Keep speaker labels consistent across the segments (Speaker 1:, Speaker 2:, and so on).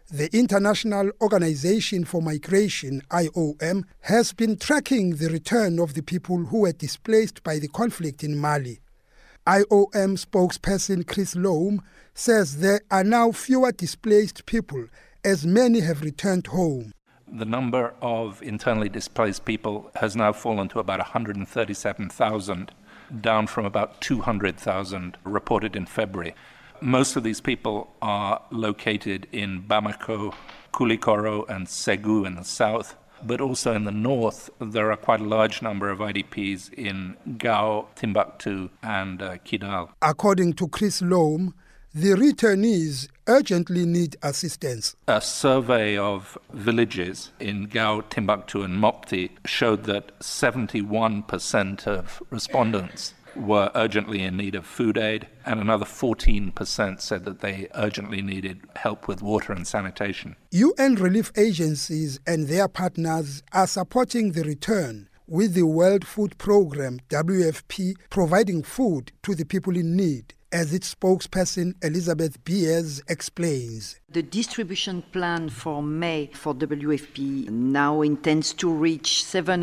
Speaker 1: The International Organization for Migration, IOM, has been tracking the return of the people who were displaced by the conflict in Mali. IOM spokesperson Chris Loam says there are now fewer displaced people as many have returned home.
Speaker 2: The number of internally displaced people has now fallen to about 137,000, down from about 200,000 reported in February. Most of these people are located in Bamako, Koulikoro and Ségou in the south, but also in the north there are quite a large number of IDPs in Gao, Timbuktu and Kidal.
Speaker 1: According to Chris Loam, the returnees urgently need assistance.
Speaker 2: A survey of villages in Gao, Timbuktu and Mopti showed that 71% of respondents were urgently in need of food aid, and another 14% said that they urgently needed help with water and sanitation.
Speaker 1: UN relief agencies and their partners are supporting the return, with the World Food Programme, WFP, providing food to the people in need, as its spokesperson Elizabeth Beers explains.
Speaker 3: The distribution plan for May for WFP now intends to reach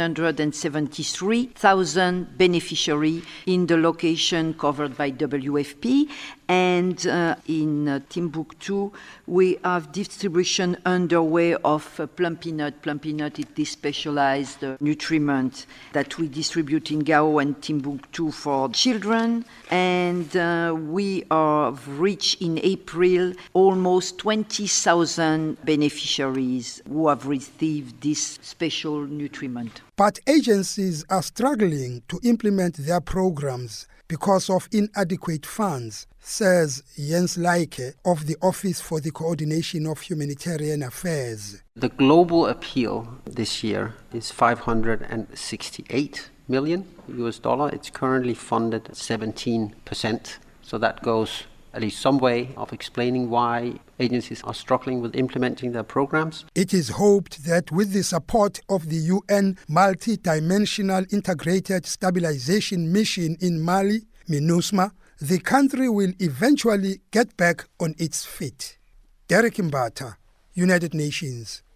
Speaker 3: 773,000 beneficiaries in the location covered by WFP. And in Timbuktu, we have distribution underway of plum peanut. Plum peanut is this specialized nutriment that we distribute in Gao and Timbuktu for children. And we have reached in April almost 20,000 beneficiaries who have received this special nutriment.
Speaker 1: But agencies are struggling to implement their programs because of inadequate funds, says Jens Leike of the Office for the Coordination of Humanitarian Affairs.
Speaker 4: The global appeal this year is $568 million. It's currently funded at 17%. So that goes at least some way of explaining why agencies are struggling with implementing their programs.
Speaker 1: It is hoped that with the support of the UN Multi-Dimensional Integrated Stabilization Mission in Mali, MINUSMA, the country will eventually get back on its feet. Derek Mbata, United Nations.